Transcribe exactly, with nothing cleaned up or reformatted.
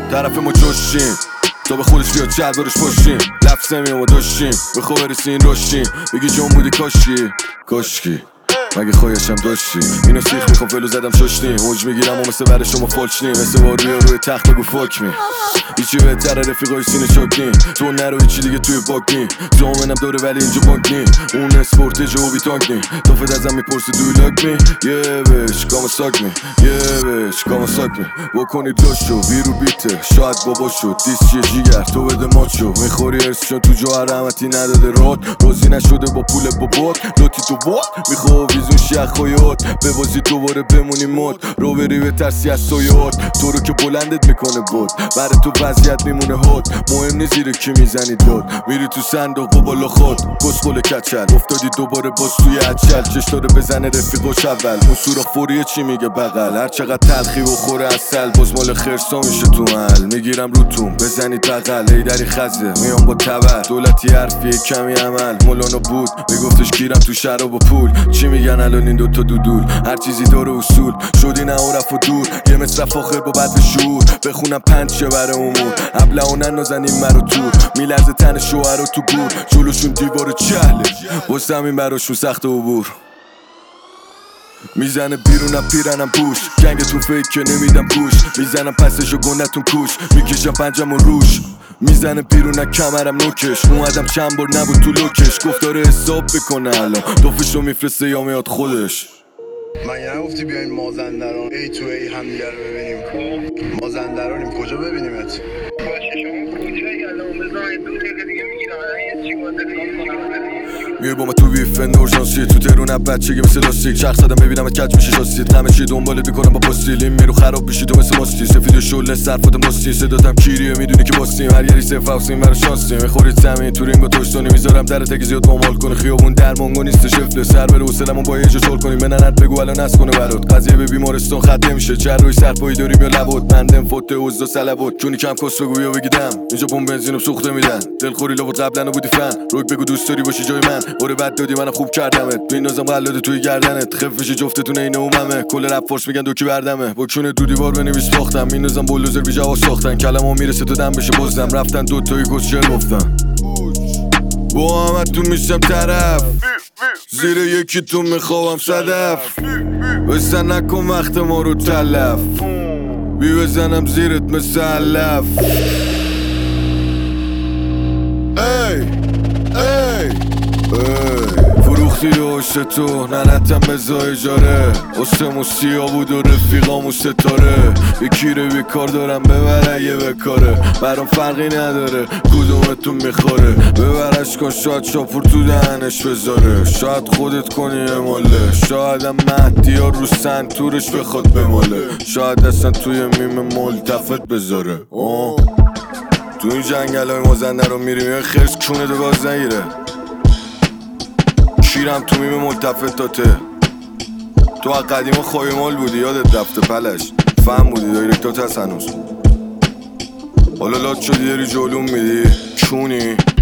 طرف ما جوشیم تا به خودش بیاد چل بارش پشتیم لفظه میام و داشتیم بخوا برسی این رشتیم بگی جون بودی کاشکی کاشکی مگه خواهشم داشتی اینو سیخ میخوام فلو زدم ششتیم موج میگیرم و مثل بر شما فالچنیم مثل باروی روی تخت بگو فاک می هیچی بهتره رفیقای سینه چاکنی تو نرو هیچی دیگه توی باکنی زومنم دوره ولی اینجا بانک نی اون اسپورت جوابی تانک نی توفت ازم میپرسی دوی لاک می یه بش کام ساک می یه بش کام ساک می بکنی داشو بیرو بیته شاید بابا شد دیس چیه جیگر تو بده ماچو میخوری ارسشون تو جوهر رحمتی نداده راد روزی نشده با پول بابات لوتی تو باد میخواه ویزون شیخ خویات به بازی دوباره بمونی مد رو بری به ترسی از سویات تو رو که بلندت میکنه بود برای تو وضعیت میمونه هات مهم نیست زیر کی میزنی داد میری تو صندوق و بالا خود گسخل کچل افتادی دوباره باز توی اچل چش داره بزنه رفیقاش اول اون سوراخ فوریه چی میگه بغل هر چقدر تلخی بخوره اصل باز مال خرسا میشه تو محل میگیرم روتون بزنید بغل ایدری خزه میام با تبر دولتی حرفی کمی عمل مولانا بود میگفتش گیرم تو شراب و پول چی میگن الان این دوتا دودول هر چیزی داره اصول شدی نه و رفت و دور یه مصرف آخر با بد شعور بخونم پنج شه بره امور ابلهانن نازنین مرو تور میلرزه تن شوهر رو تو گور جلوشون دیوار چهله واسه همین براشون سخت عبور میزنه بیرونم پیرنم پوش گنگتون فیک که نمیدم پوش میزنم پسشو گندتون کوش میکشم پنجم و روش میزنه بیرونم کمرم نوکش اومدم چند بار نبود تو لوکش گفت داره حساب بکنه الان دوفشو میفرسته یا میاد خودش من یه نگفتی بیاین مازندران ای تو ای همدیگه رو ببینیم مازندرانیم کجا ببینیمت باشه شما کجایی الان بزنید دو دقیقه دیگه میگیرم الان یه چی باید میای با ما تو بیف نورژانسی تو ترون بچگی مثل لاستیک چرخ زدم ببینمت کج میشه شاستید همه چی دنبالت میکنم با پاستیل این میرو خراب میشی تو مثل ماستی سفید و شل صرفات ماستی صداتم کیریه میدونی که باستیم هر یری صفر اوسیم برای شانسیم میخورید زمین تو رینگ و توشتونی میذارم درت اگه زیاد مامال کنه خیابون درمانگو نیست شفله سر بره حوصلمون با یه جا شل کنیم بننت بگو الان نس کنه برات قضیه به بیمارستان خط نمیشه جروی سرپایی داریم یا لبات بندم فوت عزا سلبات چونی کم کس بگو یا بگیدم اینجا بمب بنزینم سوخته میدن دلخوری لابد قبلا بودی فن روک بگو دوست داری باشی جای من اوره بد دادی منم خوب کردمت بینازم قلاده توی گردنت خفش جفتتون عین اوممه کل رپ فورس میگن دوکی بردمه با کونه دو دیوار بنویس باختم مینازم بولوزر بی جواب ساختن کلمو میرسه تو دم بشه بزدم رفتن دو تایی کسچر گفتن با همتون میشم طرف زیر یکیتون میخوام صدف بزن نکن وقت ما رو تلف بی بزنم زیرت مثل علف ای ای ای فروختی رو عشق تو ننتم بزا اجاره اسمو سیا بود و رفیقامو ستاره یکی رو بیکار دارم ببره یه بکاره برام فرقی نداره کدومتون میخوره ببرش کن شاید شاپور تو دهنش بذاره شاید خودت کنی اماله شاید هم مهدی ها رو سنتورش بخواد بماله شاید اصلا توی میم ملتفت بذاره آه. تو این جنگل های مازنده رو میریم یه خرس کونه دو گاز نگیره شیرم تو میم ملتفتاته تو قدیما خواهی بودی یادت رفته پلش فهم بودی دایرکتات هست هنوز حالا لات شدی داری جلوم میدی چونی